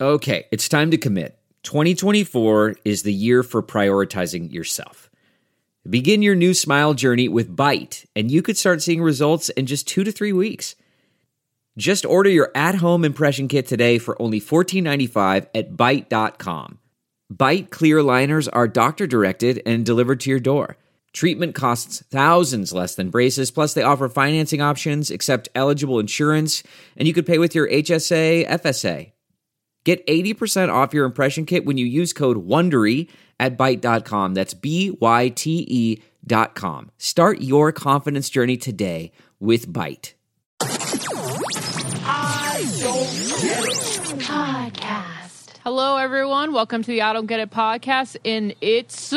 Okay, it's time to commit. 2024 is the year for prioritizing yourself. Begin your new smile journey with Byte, and you could start seeing results in just 2 to 3 weeks. Just order your at-home impression kit today for only $14.95 at Byte.com. Byte clear liners are doctor-directed and delivered to your door. Treatment costs thousands less than braces, plus they offer financing options, accept eligible insurance, and you could pay with your HSA, FSA. Get 80% off your impression kit when you use code WONDERY at Byte.com. That's BYTE.com. Start your confidence journey today with Byte. Podcast. Hello, everyone. Welcome to the I Don't Get It podcast. And it's so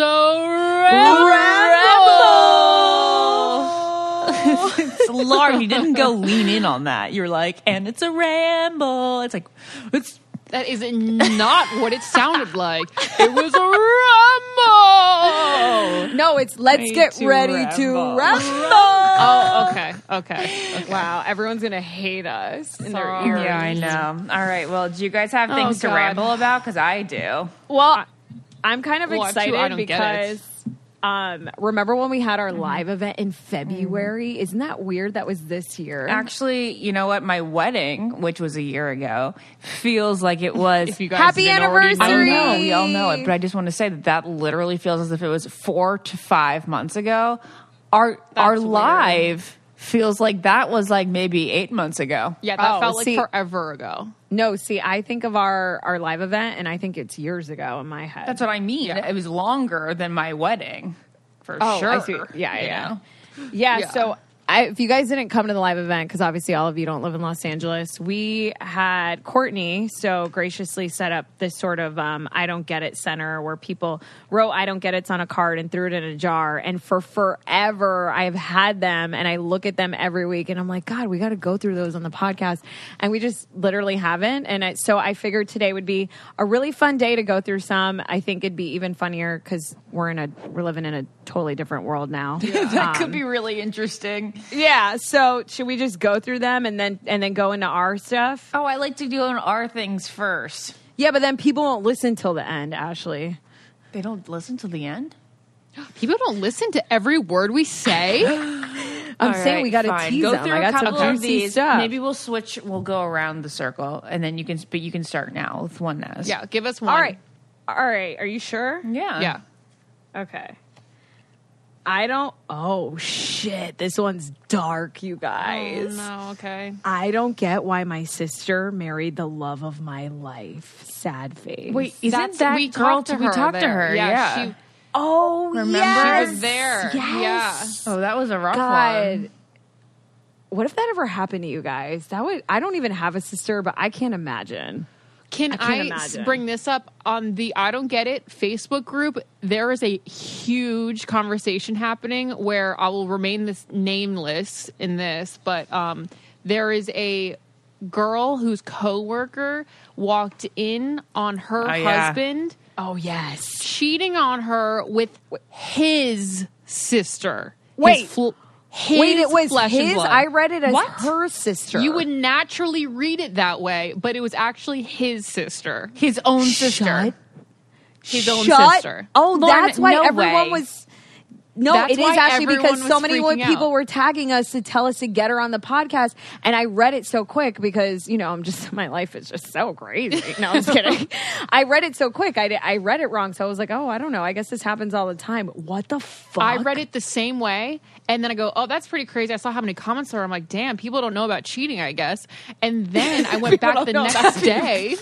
ramble. It's Lauren. You didn't go lean in on that. You're like, and it's a ramble. It's like, That is not what it sounded like. It was a ramble. No, it's let's get ready to ramble. Oh, okay. Wow, everyone's gonna hate us in their Sorry. ears. yeah, I know. All right. Well, do you guys have things to God. ramble about? Because I do. Well, I'm kind of Well, I excited don't get it. because remember when we had our live event in February? Isn't that weird? That was this year. Actually, you know what? My wedding, which was a year ago, feels like it was. If you guys Happy didn't already know. I anniversary! know, we all know it, but I just want to say that literally feels as if it was 4 to 5 months ago. Our weird. live feels like that was like maybe 8 months ago. Yeah, that Oh, felt like see- forever ago. No, see, I think of our live event, and I think it's years ago in my head. That's what I mean. Yeah. It was longer than my wedding, for Oh, sure. I see. Yeah, you yeah. know? Yeah, so if you guys didn't come to the live event, because obviously all of you don't live in Los Angeles, we had Courtney so graciously set up this sort of I Don't Get It center where people wrote I Don't Get It's on a card and threw it in a jar. And for forever, I've had them and I look at them every week and I'm like, God, we got to go through those on the podcast. And we just literally haven't. And so I figured today would be a really fun day to go through some. I think it'd be even funnier because we're living in a totally different world now. That could be really interesting. Yeah, so should we just go through them and then go into our stuff? Oh, I like to do our things first. Yeah, but then people won't listen till the end, Ashley. They don't listen to the end? People don't listen to every word we say. I'm saying we got to tease Go them. through I a got couple some of juicy these. stuff. Maybe we'll switch. We'll go around the circle, and then you can start now with one, Naz. Yeah, give us one. All right. Are you sure? Yeah. Yeah. Okay. Oh shit, this one's dark, you guys. Oh, no, okay. I don't get why my sister married the love of my life. Sad face. Wait, isn't That's- that we girl? talked to We her talked to there. her. Yeah, Yeah. she- oh, Remember? yes. She was there. Yes. Oh, that was a rough God. one. What if that ever happened to you guys? I don't even have a sister, but I can't imagine. Can I can't I imagine. bring this up on the I Don't Get It Facebook group? There is a huge conversation happening where I will remain this nameless in this, but there is a girl whose coworker walked in on her husband Oh, yes. cheating on her with his sister. Wait. His Wait, it was flesh and his? blood. I read it as What? her sister. You would naturally read it that way, but it was actually his sister. His own sister. His own Shut- sister. Oh, Lauren, that's why no everyone way. was... No, That's it is why actually everyone because so was many freaking people out. were tagging us to tell us to get her on the podcast. And I read it so quick because, my life is just so crazy. No, I'm just kidding. I read it so quick. I read it wrong. So I was like, oh, I don't know. I guess this happens all the time. What the fuck? I read it the same way, and then I go, "Oh, that's pretty crazy." I saw how many comments there were. I'm like, "Damn, people don't know about cheating." I guess. And then I went back the next day.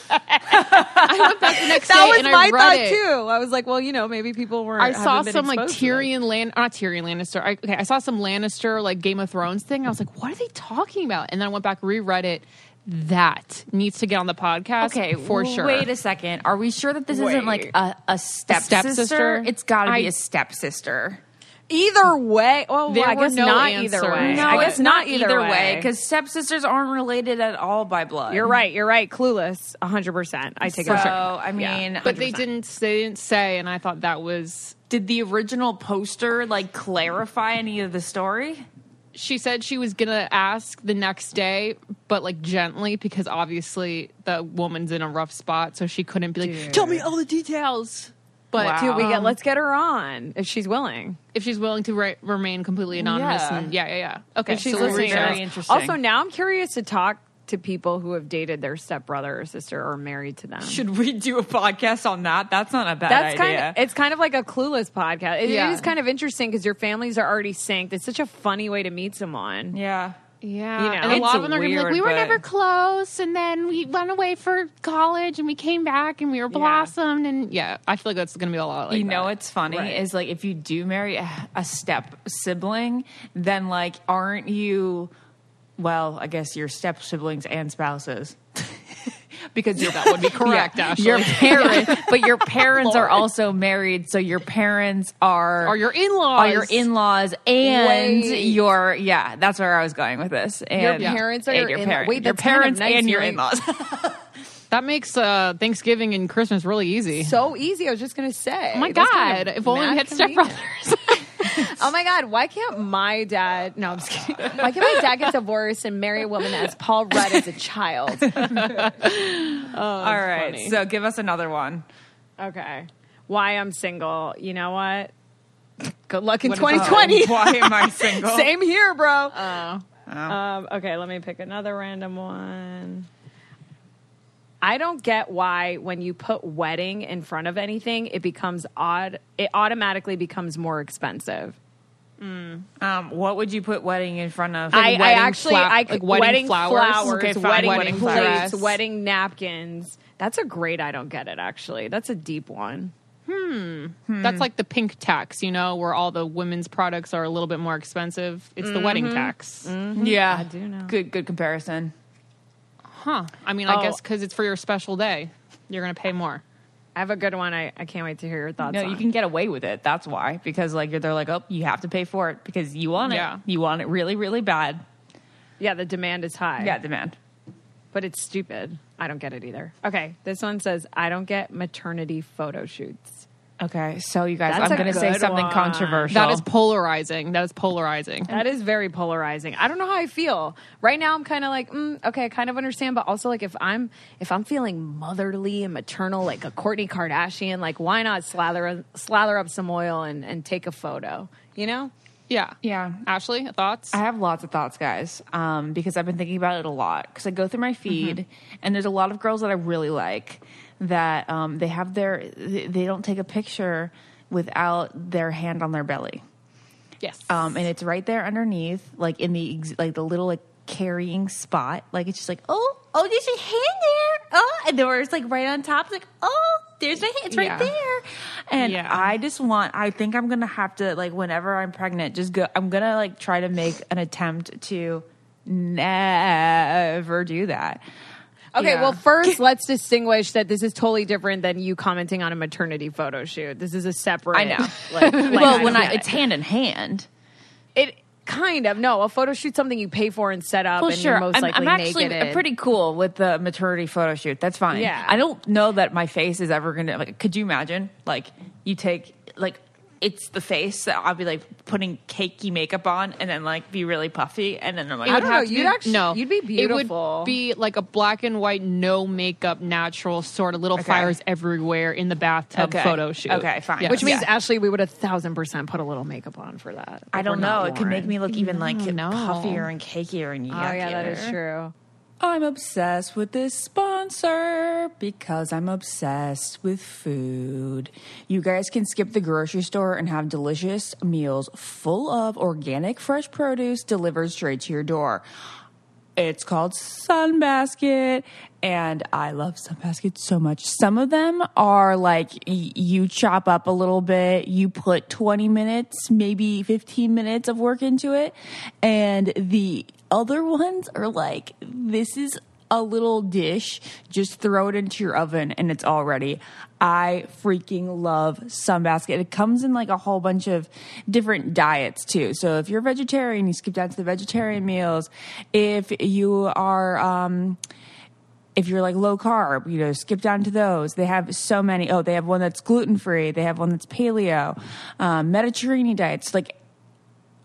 I went back the next That day was and my I read thought it. too. I was like, well, maybe people weren't. I saw haven't been some like exposed to this. not Tyrion Lannister. I saw some Lannister like Game of Thrones thing. I was like, what are they talking about? And then I went back, reread it. That needs to get on the podcast. Okay, for sure. Wait a second. Are we sure that this isn't like a stepsister? stepsister? It's got to be a stepsister. Either way. Well, There I were guess no not either answers. way. No, I guess it's not either way. because stepsisters aren't related at all by blood. You're right. Clueless. 100%. I take So, it. I mean, But they 100%. didn't say, and I thought that was Did the original poster like clarify any of the story? She said she was gonna ask the next day, but like gently, because obviously the woman's in a rough spot, so she couldn't be like, Dude. "Tell me all the details." But Dude, let's get her on if she's willing. if she's willing to remain completely anonymous, Yeah. and yeah. Okay, If she's so we'll listening. reach out. Very interesting. Also, now I'm curious to talk to people who have dated their stepbrother or sister or married to them. Should we do a podcast on that? That's not a bad That's idea. it's kind of like a Clueless podcast. It Yeah. is kind of interesting because your families are already synced. It's such a funny way to meet someone. yeah. Yeah, You know, and a lot it's of them are gonna be like, weird, "We were but- never close, and then we went away for college, and we came back, and we were blossomed." And yeah, I feel like that's gonna be a lot. Like You know that. what's funny Right. is like if you do marry a step sibling, then like aren't you? Well, I guess your step siblings and spouses. Because that would be correct, Ashley. Your parent, but your parents are also married, so your parents Are your in-laws? are your in-laws and Wait. your that's where I was going with this. And Your parents are and your your in- parents, wait, your that's kind of parents nice, and your right? in-laws. That makes Thanksgiving and Christmas really easy. So easy. I was just gonna say. Oh my That's God! kind of If only we mad had convenient. stepbrothers. Oh my God! Why can't my dad? No, I'm just kidding. Why can't my dad get divorced and marry a woman as Paul Rudd as a child? All right, funny. so give us another one. Okay. Why I'm single? You know what? Good luck in What is that? 2020. Why am I single? Same here, bro. Oh. Okay, let me pick another random one. I don't get why when you put wedding in front of anything, it becomes odd. It automatically becomes more expensive. What would you put wedding in front of? I wedding actually, like wedding flowers? flowers, Okay, fine. wedding, Wedding plates, flowers. wedding napkins. That's a great. I don't get it. Actually, that's a deep one. That's like the pink tax, where all the women's products are a little bit more expensive. It's the wedding tax. Yeah, I do know. Good comparison. Huh. I mean, I Oh. guess because it's for your special day, you're going to pay more. I have a good one. I can't wait to hear your thoughts. No, on. you can get away with it. That's why, because like they're like, oh, you have to pay for it because you want it. Yeah. You want it really, really bad. Yeah, the demand is high. Yeah, demand. But it's stupid. I don't get it either. Okay, this one says, I don't get maternity photo shoots. Okay, so you guys, That's I'm a going to say good something one. controversial. That is polarizing. That is very polarizing. I don't know how I feel. Right now I'm kind of like, okay, I kind of understand, but also like if I'm feeling motherly and maternal like a Kourtney Kardashian, like why not slather up some oil and take a photo, you know? Yeah. Yeah. Ashley, thoughts? I have lots of thoughts, guys, because I've been thinking about it a lot. Because I go through my feed, and there's a lot of girls that I really like that they don't take a picture without their hand on their belly, Yes. and it's right there underneath, like in the the little like carrying spot. Like it's just like oh, there's a hand there. Oh, and there it's like right on top. It's like oh, there's my hand. It's right Yeah. there. And Yeah. I think I'm gonna have to like whenever I'm pregnant, I'm gonna like try to make an attempt to never do that. Okay, Yeah. well, first, let's distinguish that this is totally different than you commenting on a maternity photo shoot. This is a separate. I know. Well, Well, it's hand in hand. it kind of a photo shoot's something you pay for and set up, Well, and sure. you're most likely I'm actually naked. pretty cool with the maternity photo shoot. That's fine. Yeah. I don't know that my face is ever gonna like. Could you imagine? Like you take like it's the face that I'll be like putting cakey makeup on and then like be really puffy and then I'm like I don't know. have to You'd actually, you'd be It beautiful. would be like a black and white, no makeup, natural sort of little Okay. fires everywhere in the bathtub Okay. photo shoot. Okay, fine. Yes. Which means Yeah. Ashley, we would 1,000% put a little makeup on for that. I if don't we're not know. It could make Lauren. me look even like No. puffier and cakier and yuckier. Oh yeah, that is true. I'm obsessed with this sponsor because I'm obsessed with food. You guys can skip the grocery store and have delicious meals full of organic fresh produce delivered straight to your door. It's called Sunbasket, and I love Sunbasket so much. Some of them are like you chop up a little bit, you put 20 minutes, maybe 15 minutes of work into it, and the other ones are like, this is a little dish, just throw it into your oven and it's all ready. I freaking love Sunbasket. It comes in like a whole bunch of different diets too. So if you're a vegetarian, you skip down to the vegetarian meals. If you are, if you're like low carb, skip down to those. They have so many. Oh, they have one that's gluten free. They have one that's paleo, Mediterranean diets, like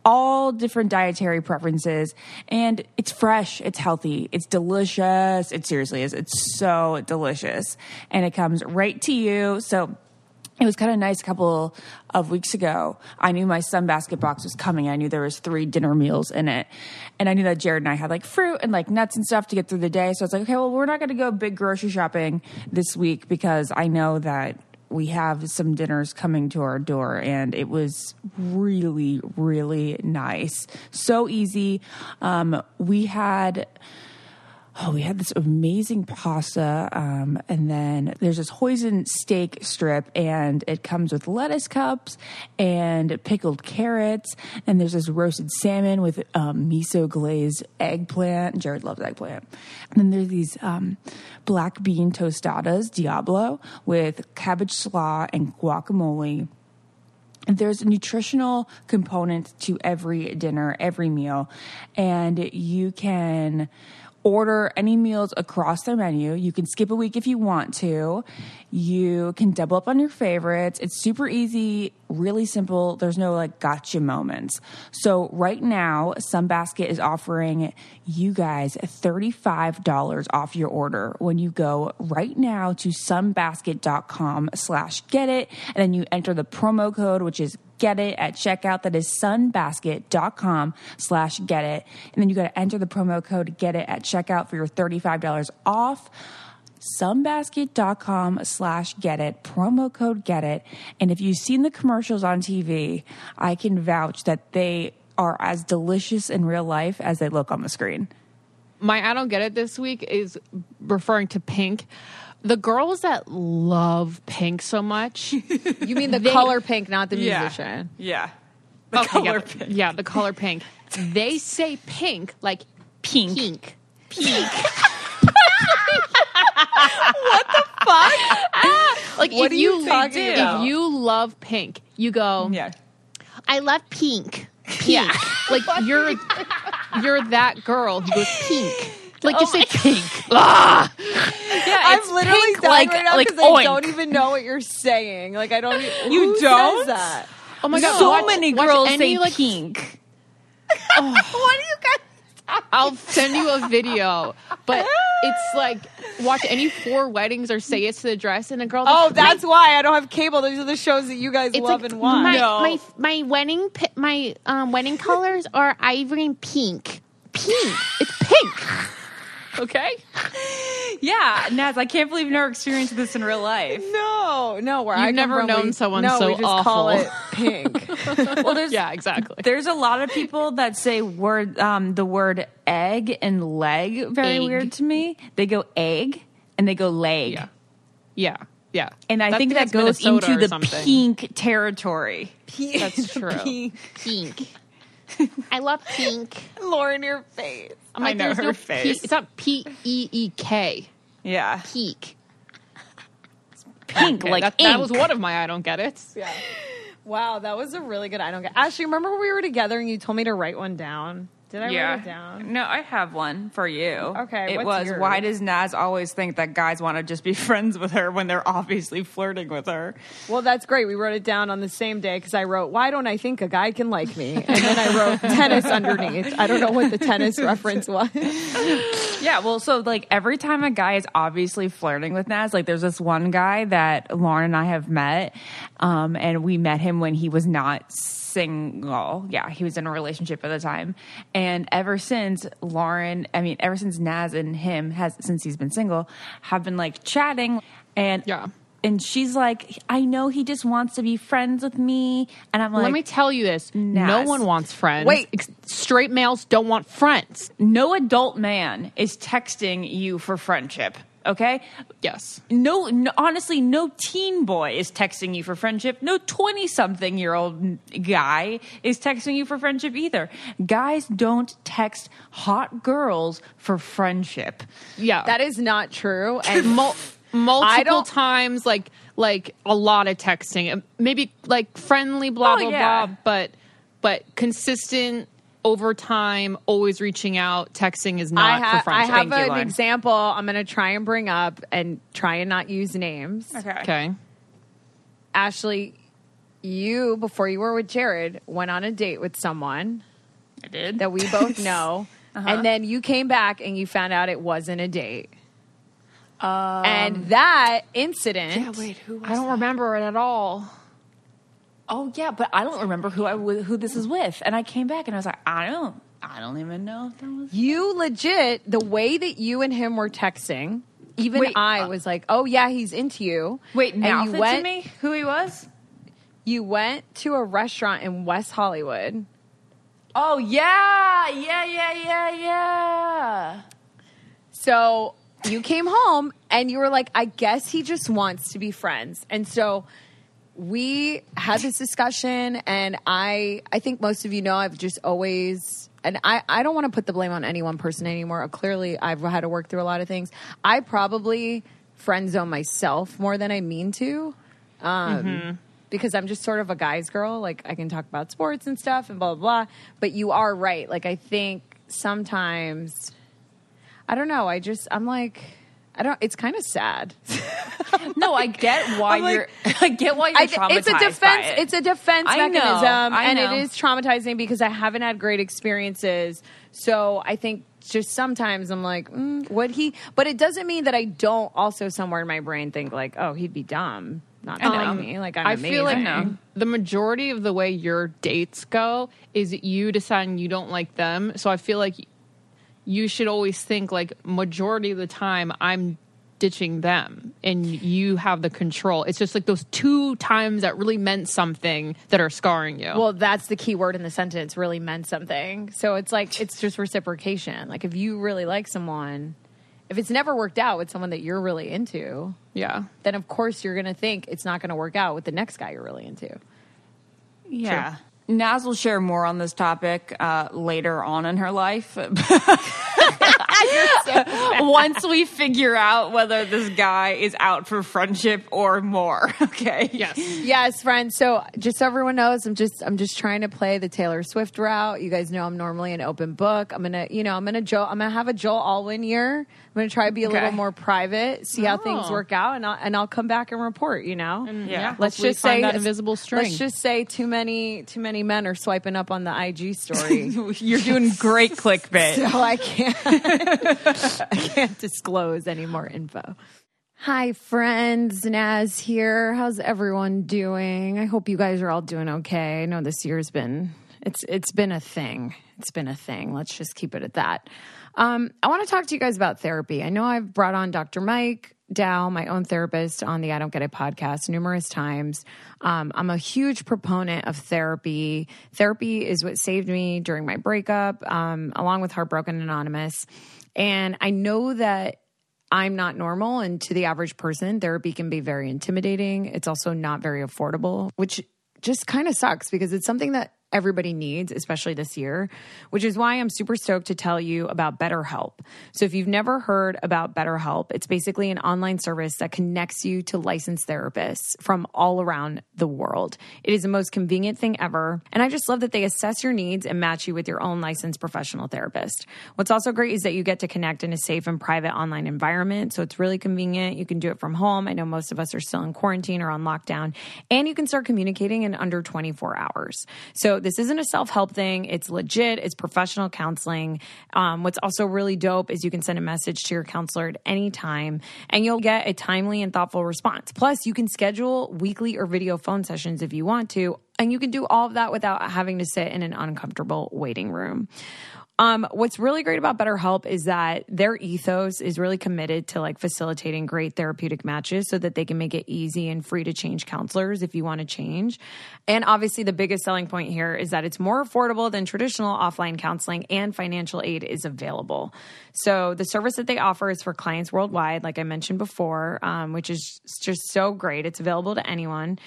all different dietary preferences, and it's fresh, it's healthy, it's delicious. It seriously is. It's so delicious, and it comes right to you. So it was kind of nice a couple of weeks ago. I knew my Sunbasket box was coming. I knew there was 3 dinner meals in it. And I knew that Jared and I had like fruit and like nuts and stuff to get through the day. So I was like, okay, well, we're not going to go big grocery shopping this week because I know that we have some dinners coming to our door. And it was really, really nice. So easy. We had this amazing pasta, and then there's this hoisin steak strip, and it comes with lettuce cups and pickled carrots, and there's this roasted salmon with miso glazed eggplant. Jared loves eggplant. And then there's these black bean tostadas, Diablo, with cabbage slaw and guacamole. There's a nutritional component to every dinner, every meal, and you can order any meals across their menu. You can skip a week if you want to. You can double up on your favorites. It's super easy, really simple. There's no like gotcha moments. So right now, Sunbasket is offering you guys $35 off your order when you go right now to sunbasket.com/getit, and then you enter the promo code, which is Get It at checkout. That is sunbasket.com/getit. And then you got to enter the promo code Get It at checkout for your $35 off. Sunbasket.com/getit, promo code Get It. And if you've seen the commercials on TV, I can vouch that they are as delicious in real life as they look on the screen. My I don't get it this week is referring to Pink. The girls that love Pink so much. You mean the color Pink, not the musician? Yeah. The color Pink. Yeah, the color Pink. They say Pink like Pink. Pink. What the fuck? Like What if are you you talking about? If you love Pink, you go, Yeah. I love Pink. Pink. Like you're that girl who goes Pink. Like just say Pink. Yeah, I'm it's literally Pink, dying like, right now like 'cause I oink. don't even know what you're saying. Like I don't. You who don't? says that? Oh my god! So watch- many watch girls any, say like, pink. What do you guys? I'll send you a video, but it's like watch any 4 weddings or say it's to the dress, and a girl. Oh, like, that's why I don't have cable. Those are the shows that you guys it's love like, and watch. My wedding wedding colors are ivory and pink. Pink. It's pink. Okay. Yeah, Naz, I can't believe you never experienced this in real life. No, where You've I come never from, known someone no, so we just call awful. it pink. Well, there's Yeah, exactly. There's a lot of people that say the word egg and leg very Egg. weird to me. They go egg and they go leg. Yeah. And I think that it's goes Minnesota into or the something. pink territory. That's true. Pink. Pink. I love pink. Lauren, your face. I'm like, I know there's her no face. It's not Peek. Yeah. Peak. Pink, Okay, like that ink. was one of my I don't get it. Yeah. Wow, that was a really good. I don't get. Ashley, remember when we were together and you told me to write one down? Did I write it down? No, I have one for you. Okay, It what's was, yours? why does Naz always think that guys want to just be friends with her when they're obviously flirting with her? Well, that's great. We wrote it down on the same day because I wrote, "Why don't I think a guy can like me?" And then I wrote tennis underneath. I don't know what the tennis reference was. Yeah, well, so like every time a guy is obviously flirting with Naz, like there's this one guy that Lauren and I have met, and we met him when he was not single. Yeah, he was in a relationship at the time. And ever since Naz and him since he's been single, have been like chatting and Yeah. And she's like, I know he just wants to be friends with me. And I'm like, Let me tell you this. No Naz. one wants friends. Wait. Straight males don't want friends. no adult man is texting you for friendship. Okay? Yes. No, honestly, no teen boy is texting you for friendship. No 20-something-year-old guy is texting you for friendship either. Guys don't text hot girls for friendship. Yeah. That is not true. And multiple times, like a lot of texting. Maybe like friendly, blah, Oh, blah, yeah. blah. But consistent over time, always reaching out, texting is not for I friendship. have Thank you, an Lauren. example I'm going to try and bring up and try and not use names. Okay. Ashley, you, before you were with Jared, went on a date with someone I did. that we both know, and then you came back and you found out it wasn't a date. And that incident... Yeah, wait, who was I don't remember it at all. Oh, yeah, but I don't remember who this is with. And I came back and I was like, I don't even know if that was... You legit, the way that you and him were texting, even Wait, I was like, oh, yeah, he's into you. Wait, And now you fit to me who he was? You went to a restaurant in West Hollywood. Oh, yeah. So you came home and you were like, I guess he just wants to be friends. And so we had this discussion, and I think most of you know I've just always, and I don't want to put the blame on any one person anymore. Clearly, I've had to work through a lot of things. I probably friend zone myself more than I mean to. Because I'm just sort of a guy's girl. Like, I can talk about sports and stuff and blah, blah, blah. But you are right. Like, I think sometimes, I don't know. I'm like, it's kind of sad. No, I get why you're traumatized it's a defense. by it. It's a defense I know, mechanism, I and know. it is traumatizing because I haven't had great experiences. So I think just sometimes I'm like, would he? But it doesn't mean that I don't also somewhere in my brain think like, oh, he'd be dumb not to like me. Like, I'm I amazing. feel like the majority of the way your dates go is you deciding you don't like them. So I feel like you should always think like majority of the time I'm ditching them and you have the control. It's just like those 2 times that really meant something that are scarring you. Well, that's the key word in the sentence, really meant something. So it's like, it's just reciprocation. Like, if you really like someone, if it's never worked out with someone that you're really into, yeah. then of course you're going to think it's not going to work out with the next guy you're really into. Yeah. Naz will share more on this topic later on in her life. Once we figure out whether this guy is out for friendship or more. Okay. Yes. Yes, friends. So just so everyone knows, I'm just trying to play the Taylor Swift route. You guys know I'm normally an open book. I'm gonna have a Joel Alwyn year. I'm gonna try to be a little more private, see how things work out, and I'll come back and report. Yeah. Let's Hopefully just find say that invisible string. Let's just say too many men are swiping up on the IG story. You're doing great clickbait. So I can't disclose any more info. Hi, friends. Naz here. How's everyone doing? I hope you guys are all doing okay. I know this year's been it's been a thing. It's been a thing. Let's just keep it at that. I want to talk to you guys about therapy. I know I've brought on Dr. Mike Dow, my own therapist, on the I Don't Get It podcast numerous times. I'm a huge proponent of therapy. Therapy is what saved me during my breakup, along with Heartbroken Anonymous. And I know that I'm not normal, and to the average person, therapy can be very intimidating. It's also not very affordable, which just kind of sucks because it's something that everybody needs, especially this year, which is why I'm super stoked to tell you about BetterHelp. So if you've never heard about BetterHelp, it's basically an online service that connects you to licensed therapists from all around the world. It is the most convenient thing ever. And I just love that they assess your needs and match you with your own licensed professional therapist. What's also great is that you get to connect in a safe and private online environment. So it's really convenient. You can do it from home. I know most of us are still in quarantine or on lockdown, and you can start communicating in under 24 hours. So this isn't a self-help thing. It's legit. It's professional counseling. What's also really dope is you can send a message to your counselor at any time, and you'll get a timely and thoughtful response. Plus, you can schedule weekly or video phone sessions if you want to, and you can do all of that without having to sit in an uncomfortable waiting room. What's really great about BetterHelp is that their ethos is really committed to like facilitating great therapeutic matches so that they can make it easy and free to change counselors if you want to change. And obviously the biggest selling point here is that it's more affordable than traditional offline counseling, and financial aid is available. So the service that they offer is for clients worldwide, like I mentioned before, which is just so great. It's available to anyone.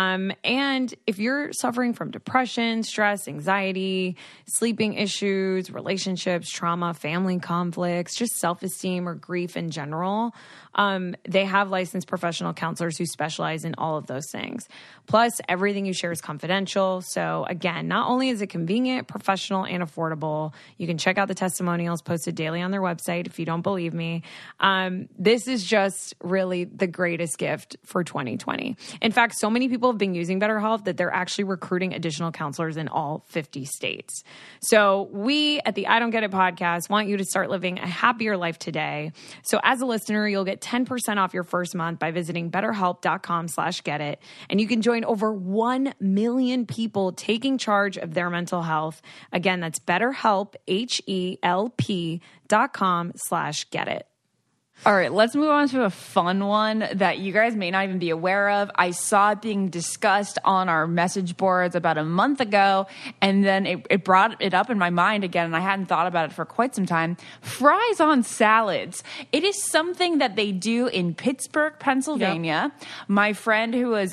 And if you're suffering from depression, stress, anxiety, sleeping issues, relationships, trauma, family conflicts, just self-esteem or grief in general. They have licensed professional counselors who specialize in all of those things. Plus, everything you share is confidential. So again, not only is it convenient, professional, and affordable, you can check out the testimonials posted daily on their website if you don't believe me. This is just really the greatest gift for 2020. In fact, so many people have been using BetterHelp that they're actually recruiting additional counselors in all 50 states. So we at the I Don't Get It podcast want you to start living a happier life today. So as a listener, you'll get 10% off your first month by visiting betterhelp.com/getit. And you can join over 1 million people taking charge of their mental health. Again, that's BetterHelp, HELP.com/getit. All right, let's move on to a fun one that you guys may not even be aware of. I saw it being discussed on our message boards about a month ago, and then it brought it up in my mind again, and I hadn't thought about it for quite some time. Fries on salads. It is something that they do in Pittsburgh, Pennsylvania. Yep. My friend, who is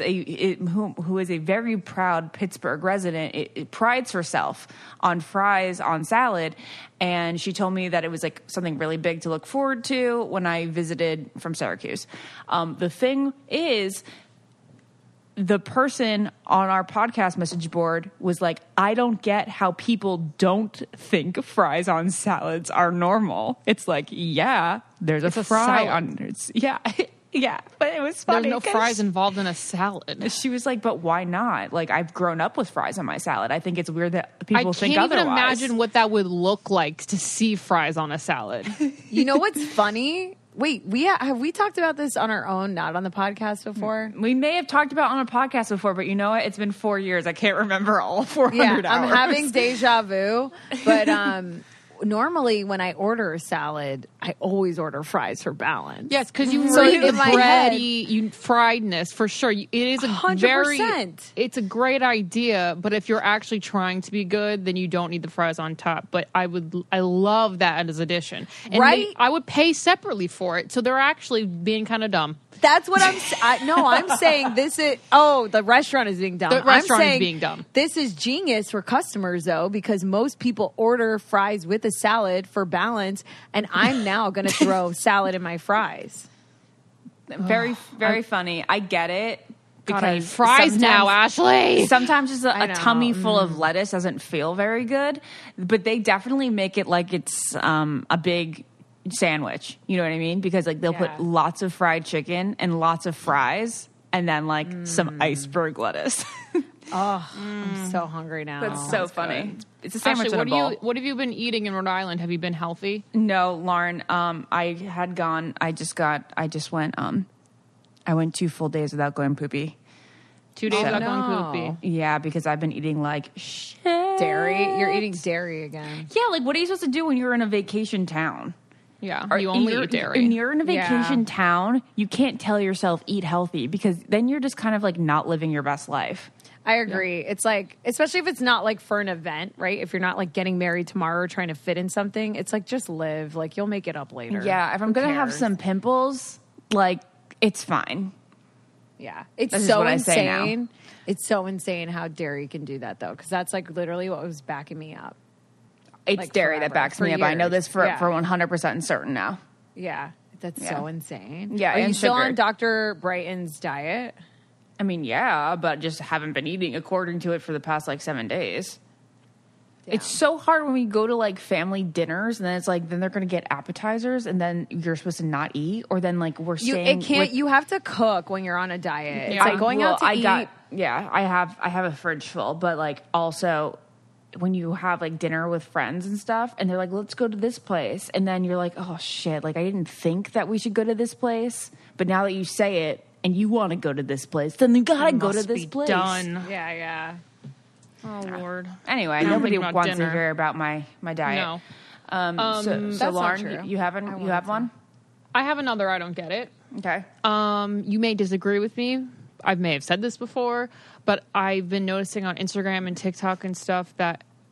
a very proud Pittsburgh resident, it prides herself on fries on salad. And she told me that it was like something really big to look forward to when I visited from Syracuse. The thing is, the person on our podcast message board was like, I don't get how people don't think fries on salads are normal. It's like, yeah, there's a fry on it. Yeah. Yeah, but it was funny. There's no fries involved in a salad. She was like, but why not? Like, I've grown up with fries on my salad. I think it's weird that people think otherwise. I can't even imagine what that would look like to see fries on a salad. You know what's funny? Wait, have we talked about this on our own, not on the podcast before? We may have talked about it on a podcast before, but you know what? It's been 4 years. I can't remember all 400 hours. I'm having deja vu, but normally when I order a salad, I always order fries for balance. Yes, because you need the bready, friedness for sure. It is a 100%. It's a great idea, but if you're actually trying to be good, then you don't need the fries on top. But I love that as addition. And right? I would pay separately for it, so they're actually being kind of dumb. That's what I'm saying this is, the restaurant is being dumb. The restaurant is being dumb. This is genius for customers, though, because most people order fries with a salad for balance, and I'm now going to throw salad in my fries. Very, very funny. I get it. Because fries now, Ashley. Sometimes just a tummy full of lettuce doesn't feel very good, but they definitely make it like it's a big sandwich, you know what I mean? Because like they'll put lots of fried chicken and lots of fries and then like some iceberg lettuce. I'm so hungry now. That's so funny. Good. It's a sandwich Ashley, in a bowl. What have you been eating in Rhode Island? Have you been healthy? No, Lauren. I went 2 full days without going poopy. 2 days without going poopy. Yeah, because I've been eating like shit. Dairy? You're eating dairy again. Yeah, like what are you supposed to do when you're in a vacation town? Yeah, you only eat dairy. When you're in a vacation town, you can't tell yourself eat healthy because then you're just kind of like not living your best life. I agree. Yeah. It's like, especially if it's not like for an event, right? If you're not like getting married tomorrow or trying to fit in something, it's like just live. Like you'll make it up later. Yeah, if I'm going to have some pimples, like it's fine. Yeah. It's so insane. It's so insane how dairy can do that though, because that's like literally what was backing me up. It's like dairy that backs me up. I know this for 100% certain now. Yeah. That's so insane. Yeah. Are you still on Dr. Brighton's diet? I mean, yeah, but just haven't been eating according to it for the past like 7 days. Yeah. It's so hard when we go to like family dinners and then it's like, then they're going to get appetizers and then you're supposed to not eat or then like we're staying. You have to cook when you're on a diet. Yeah. It's like going out to eat. I have a fridge full, but like also when you have like dinner with friends and stuff and they're like, let's go to this place. And then you're like, oh shit, like I didn't think that we should go to this place. But now that you say it and you want to go to this place, then you gotta go to this place. Done. Yeah. Oh Lord. Anyway, nobody wants to hear about my diet. No. So Lauren, you have one? I have another. I don't get it. Okay. You may disagree with me. I may have said this before, but I've been noticing on Instagram and TikTok and stuff that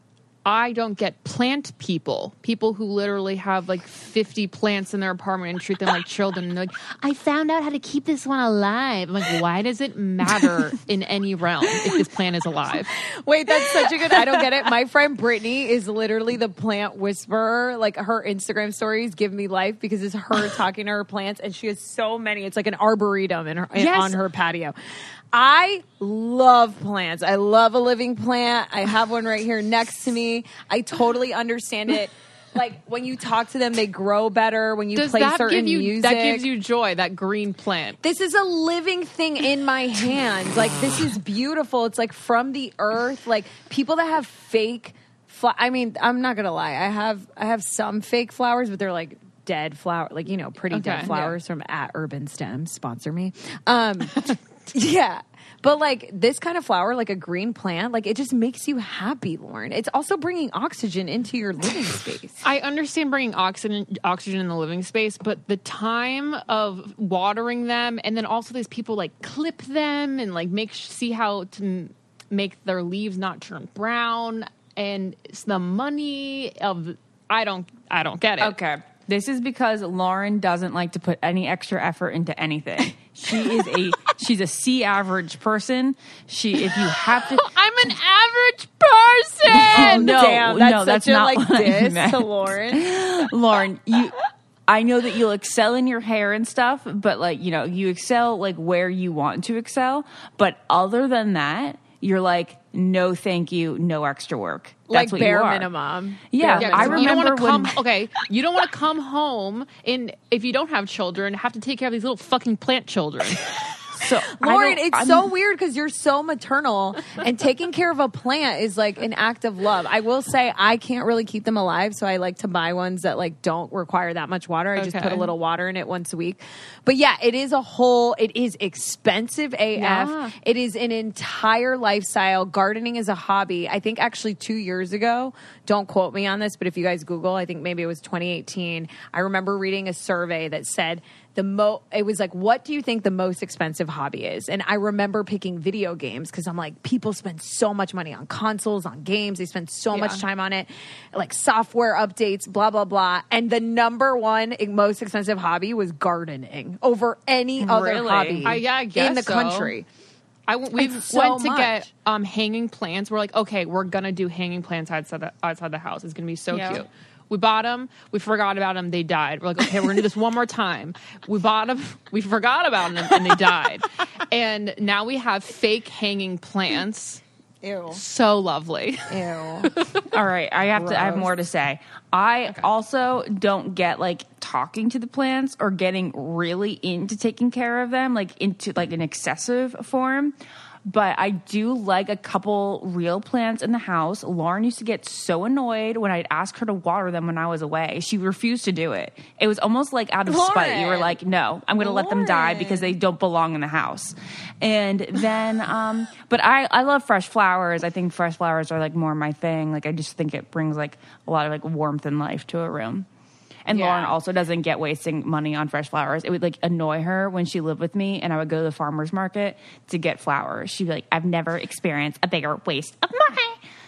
I don't get plant people who literally have like 50 plants in their apartment and treat them like children. And they're like, I found out how to keep this one alive. I'm like, why does it matter in any realm if this plant is alive? Wait, that's such a good, I don't get it. My friend Brittany is literally the plant whisperer. Like her Instagram stories give me life because it's her talking to her plants, and she has so many. It's like an arboretum on her patio. I love plants. I love a living plant. I have one right here next to me. I totally understand it. Like when you talk to them, they grow better. When you play certain music, that gives you joy. That green plant. This is a living thing in my hands. Like this is beautiful. It's like from the earth. Like people that have fake. I mean, I'm not gonna lie. I have some fake flowers, but they're like dead flower, like pretty dead flowers from @Urban Stems. Sponsor me. Yeah. But like this kind of flower, like a green plant, like it just makes you happy, Lauren. It's also bringing oxygen into your living space. I understand bringing oxygen in the living space, but the time of watering them, and then also there's people like clip them and like see how to make their leaves not turn brown, and it's the money of I don't get it. Okay. This is because Lauren doesn't like to put any extra effort into anything. She's a C average person. If you have to, I'm an average person. Oh, no, damn, that's such not a like what I diss meant. to Lauren. Lauren, I know that you'll excel in your hair and stuff, but like you excel like where you want to excel. But other than that, you're like, no, thank you, no extra work. That's like what bare you are. minimum. Yeah, I remember you don't want to when. you don't want to come home and if you don't have children, have to take care of these little fucking plant children. So Lauren, it's so weird because you're so maternal, and taking care of a plant is like an act of love. I will say I can't really keep them alive, so I like to buy ones that like don't require that much water. I just put a little water in it once a week. But yeah, it is expensive AF. Yeah. It is an entire lifestyle. Gardening is a hobby. I think actually 2 years ago, don't quote me on this, but if you guys Google, I think maybe it was 2018, I remember reading a survey that said it was like, what do you think the most expensive hobby is? And I remember picking video games because I'm like, people spend so much money on consoles, on games. They spend so much time on it, like software updates, blah, blah, blah. And the number one most expensive hobby was gardening over any other hobby I guess in the country. We went to get hanging plants. We're like, okay, we're going to do hanging plants outside the house. It's going to be so cute. We bought them. We forgot about them. They died. We're like, okay, we're going to do this one more time. We bought them. We forgot about them, and they died. And now we have fake hanging plants. Ew. So lovely. Ew. All right, I have more to say. I also don't get like talking to the plants or getting really into taking care of them, like into like an excessive form. But I do like a couple real plants in the house. Lauren used to get so annoyed when I'd ask her to water them when I was away. She refused to do it. It was almost like out of spite. You were like, no, I'm going to let them die because they don't belong in the house. And then, but I love fresh flowers. I think fresh flowers are like more my thing. Like I just think it brings like a lot of like warmth and life to a room. And Lauren also doesn't get wasting money on fresh flowers. It would like annoy her when she lived with me and I would go to the farmer's market to get flowers. She'd be like, I've never experienced a bigger waste of money.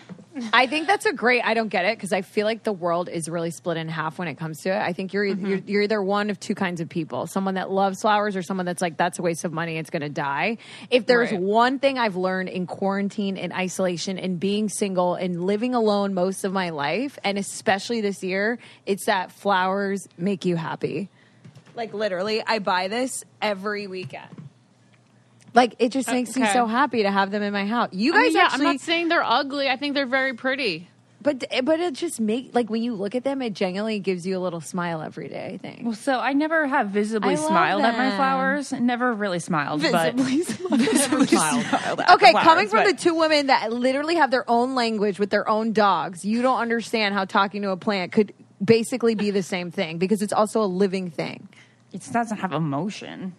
I think that's I don't get it because I feel like the world is really split in half when it comes to it. I think you're either one of two kinds of people. Someone that loves flowers or someone that's like, that's a waste of money. It's going to die. If there's one thing I've learned in quarantine and isolation and being single and living alone most of my life, and especially this year, it's that flowers make you happy. Like literally, I buy this every weekend. Like, it just makes me so happy to have them in my house. You guys actually... I'm not saying they're ugly. I think they're very pretty. But it just like, when you look at them, it genuinely gives you a little smile every day, I think. Well, so I never have visibly smiled at my flowers. Never really smiled. Visibly smiled. Okay, coming from the two women that literally have their own language with their own dogs, you don't understand how talking to a plant could basically be the same thing because it's also a living thing. It doesn't have emotion.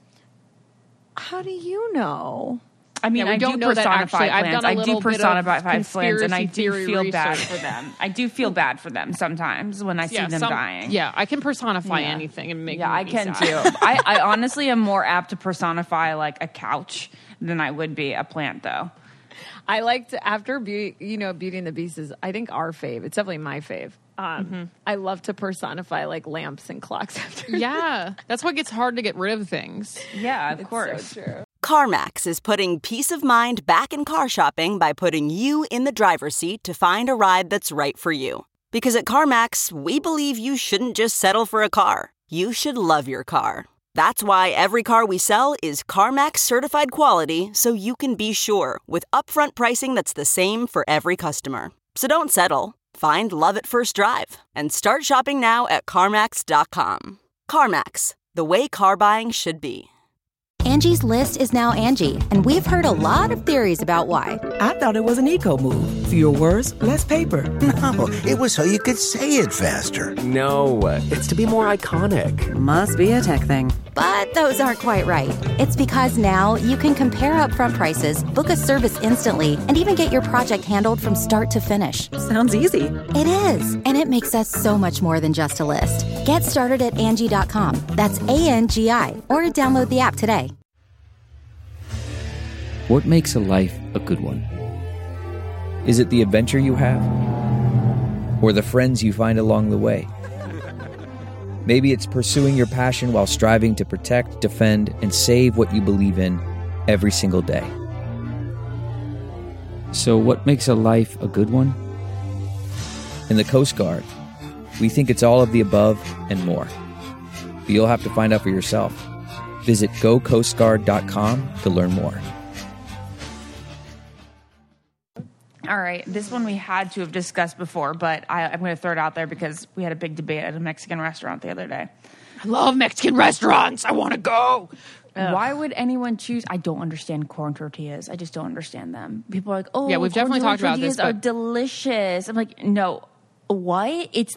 How do you know? I mean, I do personify plants. I do personify plants, and I do feel bad for them. I do feel bad for them sometimes when I see them dying. Yeah, I can personify anything and make. Yeah, I can sad. too. I honestly am more apt to personify like a couch than I would be a plant, though. I liked after Beauty and the Beast is I think our fave. It's definitely my fave. I love to personify like lamps and clocks after. Yeah, that's what gets hard to get rid of things. Yeah, of course. So true. CarMax is putting peace of mind back in car shopping by putting you in the driver's seat to find a ride that's right for you. Because at CarMax, we believe you shouldn't just settle for a car. You should love your car. That's why every car we sell is CarMax certified quality, so you can be sure with upfront pricing that's the same for every customer. So don't settle. Find love at first drive and start shopping now at CarMax.com. CarMax, the way car buying should be. Angie's List is now Angie, and we've heard a lot of theories about why. I thought it was an eco move. Fewer words, less paper. No, it was so you could say it faster. No, it's to be more iconic. Must be a tech thing. But those aren't quite right. It's because now you can compare upfront prices, book a service instantly, and even get your project handled from start to finish. Sounds easy. It is, and it makes us so much more than just a list. Get started at Angie.com. That's ANGI, or download the app today. What makes a life a good one? Is it the adventure you have? Or the friends you find along the way? Maybe it's pursuing your passion while striving to protect, defend, and save what you believe in every single day. So what makes a life a good one? In the Coast Guard, we think it's all of the above and more. But you'll have to find out for yourself. Visit gocoastguard.com to learn more. All right, this one we had to have discussed before, but I'm going to throw it out there because we had a big debate at a Mexican restaurant the other day. I love Mexican restaurants. I want to go. Why would anyone choose? I don't understand corn tortillas. I just don't understand them. People are like, oh, Yeah, we've definitely talked about this, tortillas are delicious. I'm like, no. What? It's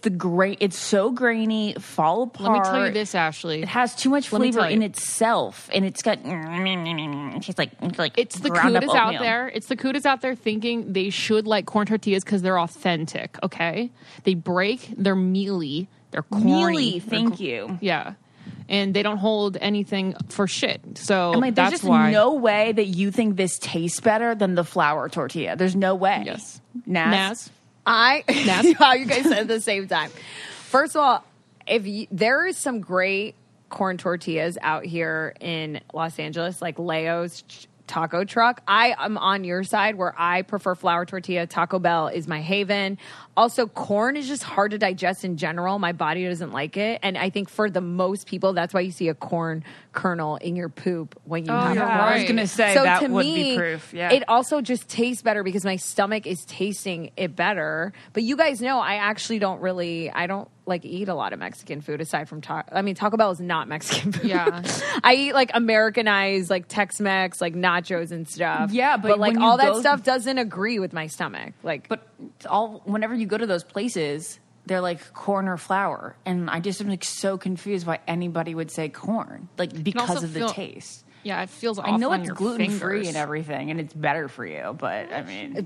so grainy, fall apart. Let me tell you this, Ashley. It has too much flavor in itself, and it's got. It's like it's the kudas out there. It's the kudas out there thinking they should like corn tortillas because they're authentic. Okay, they break. They're mealy. They're corny. Thank you. Yeah, and they don't hold anything for shit. So I'm like, there's that's just why. no way that you think this tastes better than the flour tortilla. There's no way. Yes, Naz? Wow, you guys said at the same time. First of all, there is some great corn tortillas out here in Los Angeles, like Leo's taco truck. I am on your side where I prefer flour tortilla. Taco Bell is my haven. Also, corn is just hard to digest in general. My body doesn't like it. And I think for the most people, that's why you see a corn kernel in your poop when you have yeah. corn. I was going to say so that to would me, be proof. Yeah. It also just tastes better because my stomach is tasting it better. But you guys know I actually don't like eat a lot of Mexican food aside from Taco Bell is not Mexican food. Yeah. I eat like Americanized, like Tex-Mex, like nachos and stuff. Yeah, but like when you all that go- stuff doesn't agree with my stomach. Like, But whenever you go to those places, they're like corn or flour, and I just am like so confused why anybody would say corn, like because also of the feel- taste. Yeah, it feels. I know off on it's your gluten free fingers. and everything, and it's better for you. But I mean,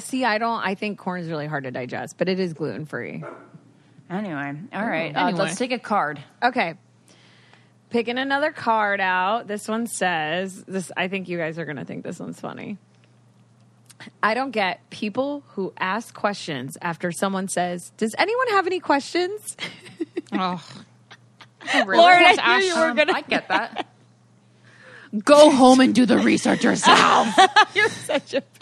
I think corn is really hard to digest, but it is gluten free. anyway, all right. Anyway. Let's take a card. Okay. Picking another card out. This one says this. I think you guys are going to think this one's funny. I don't get people who ask questions after someone says, "Does anyone have any questions?" Oh, Lauren, I knew you were going to. I get that. go home and do the research yourself. You're such a.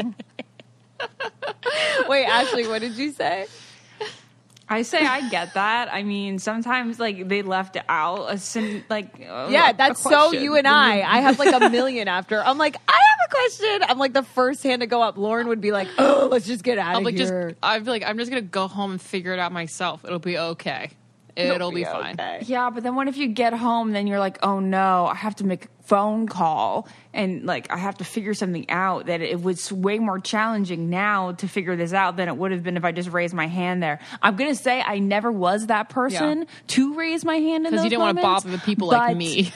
Wait, Ashley, what did you say? I say I get that. I mean, sometimes like they left out Yeah, that's so you and I have like a million after. I'm like, I have a question. I'm like the first hand to go up. Lauren would be like, oh, let's just get out I'm of like, here. I feel like I'm just gonna go home and figure it out myself. It'll be okay. It'll be fine. Okay. Yeah, but then what if you get home, then you're like, oh no, I have to make a phone call and like I have to figure something out, that it was way more challenging now to figure this out than it would have been if I just raised my hand there. I'm going to say I never was that person to raise my hand in those Because you didn't want to bother the people like me.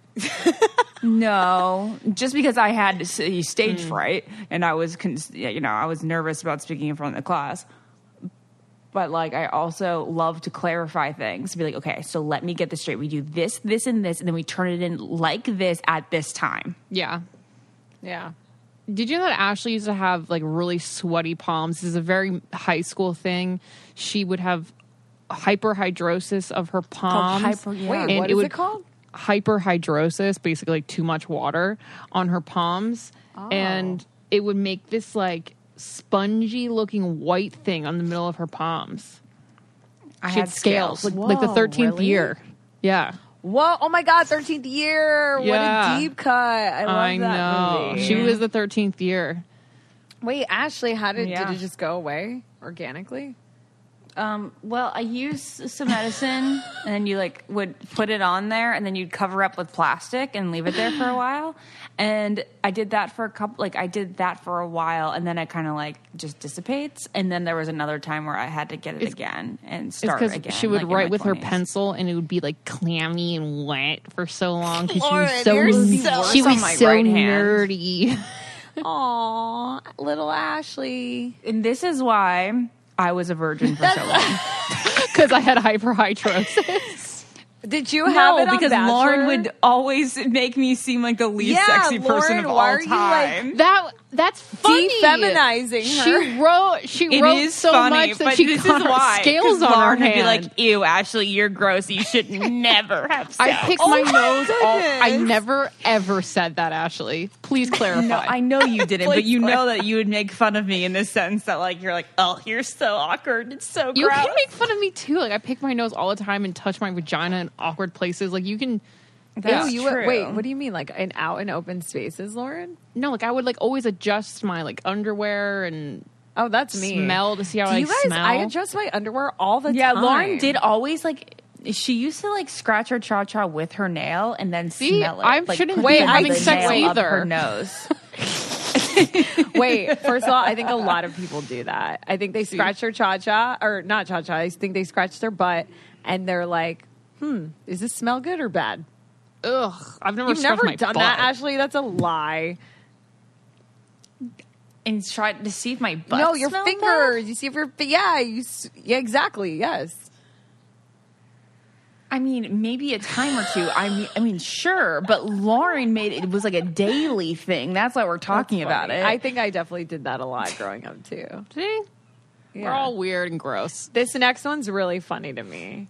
No, just because I had stage fright and I was, I was nervous about speaking in front of the class. But, like, I also love to clarify things. Be like, okay, so let me get this straight. We do this, this, and this, and then we turn it in like this at this time. Yeah. Yeah. Did you know that Ashley used to have like really sweaty palms? This is a very high school thing. She would have hyperhidrosis of her palms. Wait, what is it called? Hyperhidrosis, basically like too much water on her palms. And it would make this like spongy looking white thing on the middle of her palms. I She had had scales. scales. Like the 13th really? year. Yeah. Whoa! Oh my God, 13th year! Yeah. What a deep cut! I love that know. movie. She was the 13th year. Wait, Ashley, did Yeah. it just go away organically? Well, I used some medicine, and then you like would put it on there, and then you'd cover up with plastic and leave it there for a while. And I did that for a while, and then it kind of like just dissipates. And then there was another time where I had to get it again and start It's again. because she would like, in write my with her 20s. pencil, and it would be like clammy and wet for so long because Lauren, she you're was so- she on was my so right hand. nerdy. Aw, little Ashley. And this is why I was a virgin for so long. Because I had hyperhidrosis. Did you have it on because Bachelor? Lauren would always make me seem like the least sexy person Lauren, of why all are you, like, time. That's funny. Defeminizing her. She It wrote is so funny, much that but she this got is why. scales 'Cause on her Lauren would hand. be like, "Ew, Ashley, you're gross. You should never have sex." I pick my nose off. I goodness. never ever said that, Ashley. Please clarify. No, I know you didn't, but you know that you would make fun of me in the sense that, like, you're like, "Oh, you're so awkward. It's so You gross." can make fun of me too. Like I pick my nose all the time and touch my vagina in awkward places. Like you can. That's Ew, true. wait, what do you mean? Like out in open spaces, Lauren? No, like I would like always adjust my like underwear and Oh, that's me. smell to see how Do I you guys? smell. I adjust my underwear all the Yeah, time. Lauren did always like. She used to like scratch her cha cha with her nail and then See, smell it. I like, shouldn't put be the having nail sex up either. Her nose. Wait, first of all, I think a lot of people do that. I think they scratch their cha-cha, or not cha-cha, I think they scratch their butt, and they're like, does this smell good or bad? Ugh, I've never You've scratched never my done butt. that, Ashley? That's a lie. And tried to see if my butt. No, your smelled fingers. You see if your, yeah, exactly, yes. I mean, maybe a time or two. I mean, sure, but Lauren made it was like a daily thing. That's why we're talking about it. I think I definitely did that a lot growing up, too. See, Yeah. we're all weird and gross. This next one's really funny to me.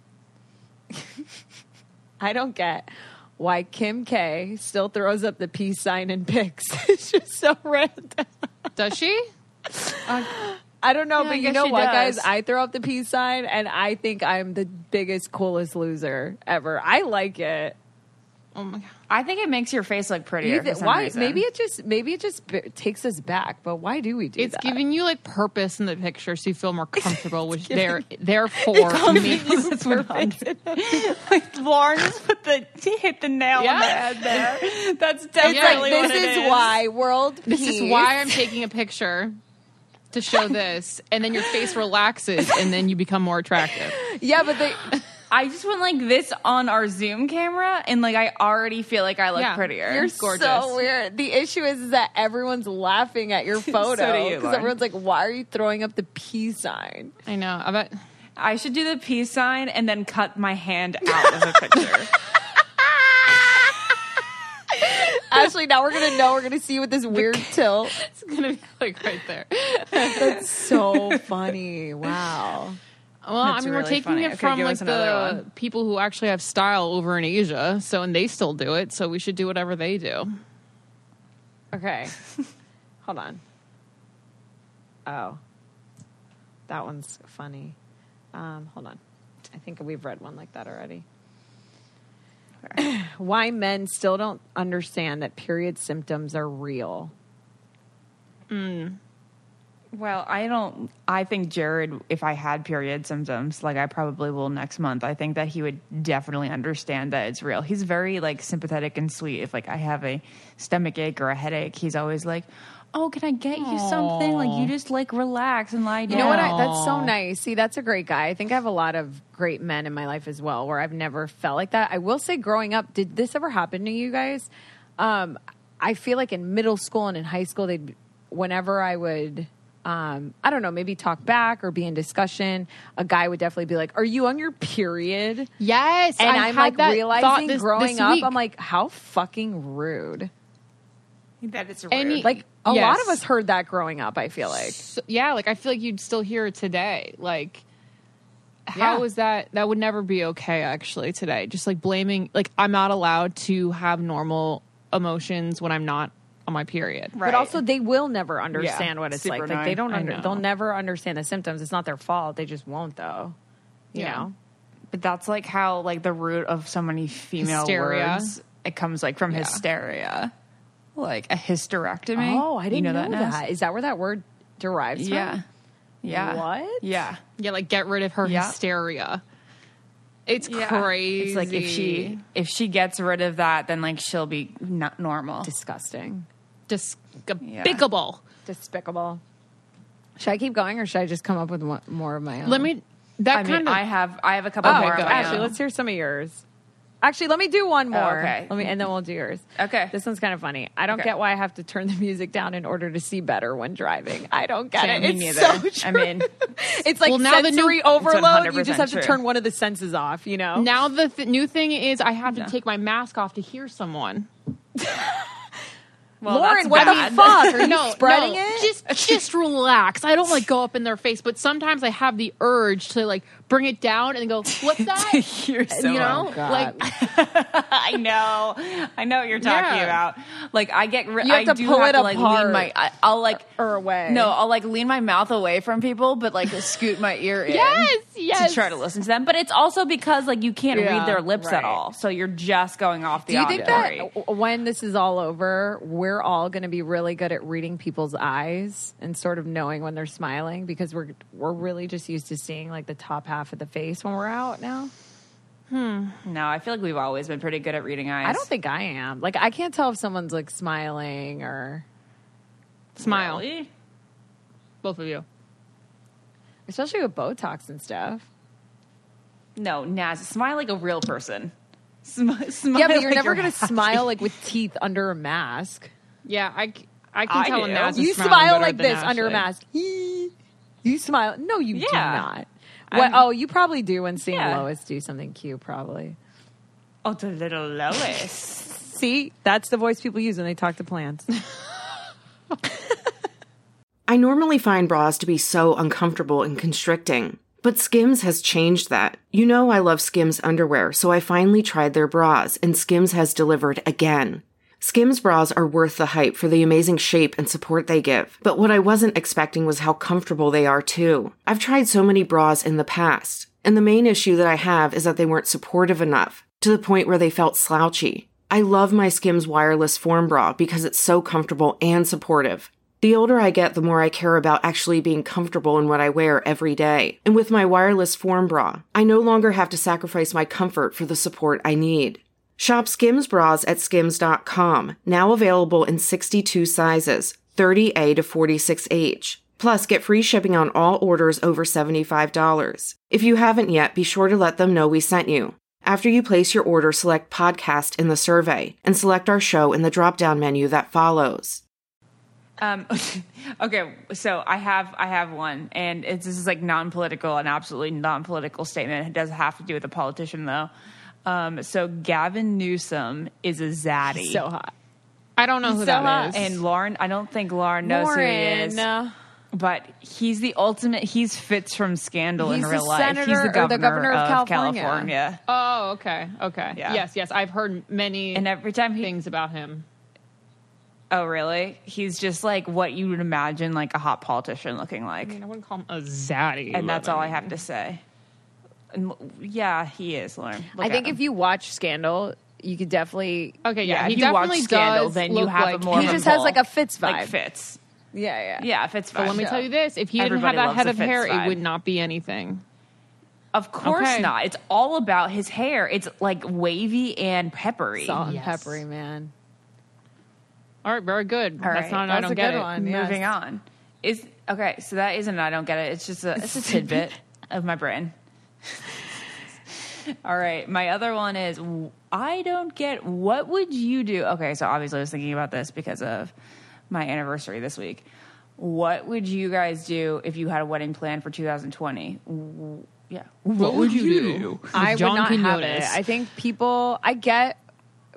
I don't get why Kim K still throws up the peace sign in pics. It's just so random. Does she? I don't know, Yeah, I but you guess know she what, does. guys? I throw up the peace sign, and I think I'm the biggest, coolest loser ever. I like it. Oh my god. I think it makes your face look prettier. For some Why? reason. Maybe it just takes us back. But why do we do It's that? giving you like purpose in the picture, so you feel more comfortable. Which therefore me. That's perfect. Like Lauren just hit the nail on the Yeah. head there. That's It's definitely like what this it is why world. This peace. is why I'm taking a picture to show this, and then your face relaxes, and then you become more attractive. Yeah, but they. I just went like this on our Zoom camera, and like I already feel like I look Yeah. prettier. You're gorgeous. so weird. The issue is that everyone's laughing at your photo So do you, because Lauren. everyone's like, "Why are you throwing up the peace sign?" I know. I bet. I should do the peace sign and then cut my hand out of the picture. Actually, now we're gonna see you with this weird tilt. It's gonna be like right there. That's so funny. Wow. Well, That's I mean, we're really taking funny. it Okay, from give like us another the one. people who actually have style over in Asia, and they still do it. So we should do whatever they do. Okay. Hold on. Oh. That one's funny. Hold on. I think we've read one like that already. Why men still don't understand that period symptoms are real. Well, I think Jared, if I had period symptoms, like I probably will next month, I think that he would definitely understand that it's real. He's very like sympathetic and sweet. If like I have a stomach ache or a headache, he's always like, "Oh, can I get you something? Like you just like relax and lie down." You know what? That's so nice. See, that's a great guy. I think I have a lot of great men in my life as well where I've never felt like that. I will say growing up, did this ever happen to you guys? I feel like in middle school and in high school, whenever I would... I don't know, maybe talk back or be in discussion, a guy would definitely be like, "Are you on your period?" Yes, And I I'm had like that realizing thought growing this up, week. I'm like, how fucking rude. That is rude. Any- Like a Yes. lot of us heard that growing up, I feel like. So, yeah, like I feel like you'd still hear it today. Like, how is that? That would never be okay, actually, today. Just like blaming, like, I'm not allowed to have normal emotions when I'm not on my period. Right. But also, they will never understand what it's Super like. Like they don't. annoying. I know. They'll never understand the symptoms. It's not their fault. They just won't, though. You Yeah. know. But that's like how like the root of so many female Hysteria. words. It comes like from hysteria, like a hysterectomy. Oh, I didn't you know Naz? that. Is that where that word derives from? Yeah, yeah. What? Yeah, Yeah, like get rid of her Yeah. hysteria. It's yeah. crazy. It's like if she gets rid of that, then like she'll be not normal. Disgusting. despicable. Despicable. Should I keep going, or should I just come up with more of my own? Let me. That I kind mean, of. I have a couple Oh, more. of my actually, own. let's hear some of yours. Actually, let me do one more. okay. And then we'll do yours. Okay. This one's kind of funny. I don't Okay. get why I have to turn the music down in order to see better when driving. I don't get it. Me It's neither. so I true. mean, It's like Well, now the new- sensory It's overload. You just 100% have to true. turn one of the senses off, you know? Now the new thing is I have to take my mask off to hear someone. well, Lauren, that's what bad. the fuck? Are you spreading no, it? Just relax. I don't like go up in their face, but sometimes I have the urge to like bring it down and go, "What's that?" You're so you know, God. like I know what you're talking Yeah. about. Like I get, You have I to do pull have it to like apart lean my, I'll like or away. No, I'll like lean my mouth away from people, but like scoot my ear in. yes. To try to listen to them, but it's also because like you can't Yeah, read their lips right. at all, so you're just going off the. Do you think auditory. that when this is all over, we're all going to be really good at reading people's eyes and sort of knowing when they're smiling because we're really just used to seeing like the top half of the face when we're out now? No, I feel like we've always been pretty good at reading eyes. I don't think I am. Like I can't tell if someone's like smiling or Smile, Really? both of you. especially with Botox and stuff. No, Naz, smile like a real person. Smile Yeah, but you're like never going to happy. smile like with teeth under a mask. Yeah, I can I tell do. when Naz is You smiling smile better like than this under a Ashley. mask. You smile. No, you do Yeah. not. What? Oh, you probably do when seeing Yeah. Lois do something cute, probably. Oh, the little Lois. See, that's the voice people use when they talk to plants. I normally find bras to be so uncomfortable and constricting, but Skims has changed that. You know I love Skims underwear, so I finally tried their bras, and Skims has delivered again. Skims bras are worth the hype for the amazing shape and support they give, but what I wasn't expecting was how comfortable they are too. I've tried so many bras in the past, and the main issue that I have is that they weren't supportive enough, to the point where they felt slouchy. I love my Skims wireless form bra because it's so comfortable and supportive. The older I get, the more I care about actually being comfortable in what I wear every day. And with my wireless form bra, I no longer have to sacrifice my comfort for the support I need. Shop Skims bras at skims.com, now available in 62 sizes, 30A to 46H. Plus, get free shipping on all orders over $75. If you haven't yet, be sure to let them know we sent you. After you place your order, select podcast in the survey and select our show in the drop-down menu that follows. Okay, so I have one, and this is like non-political, an absolutely non-political statement. It doesn't have to do with a politician though. So Gavin Newsom is a zaddy. So hot. I don't know who that is. And Lauren, I don't think Lauren knows who he is. But he's the ultimate. He's Fitz from Scandal He's in the real life. senator He's or the the governor, governor of California. California. Oh, okay. Yeah. Yes. I've heard many And every time he things about him. Oh, really? He's just like what you would imagine like a hot politician looking like. I wouldn't call him a zaddy. And that's all I have to say. And, yeah, he is, Lauren. Look I at think him. if you watch Scandal, you could definitely. Okay, yeah. if He you watch definitely Scandal, does then you look have like a more He of a just has bull. like a Fitz vibe. like Fitz. Yeah. Yeah, Fitz But vibe. let me tell you this: if he didn't Everybody have that loves head a of Fitz hair, vibe. it would not be anything. Of course Okay. not. It's all about his hair. It's like wavy and peppery. Salt and Yes. peppery, man. All right, very good. All That's right. not. That's I don't a get good it. one. Yes. Moving on. Is okay. So that isn't. I don't get it. It's just it's a tidbit of my brain. All right. My other one is I don't get. What would you do? Okay. So obviously I was thinking about this because of my anniversary this week. What would you guys do if you had a wedding plan for 2020? Yeah. What would you do? I would John not have Quinones. it. I think people. I get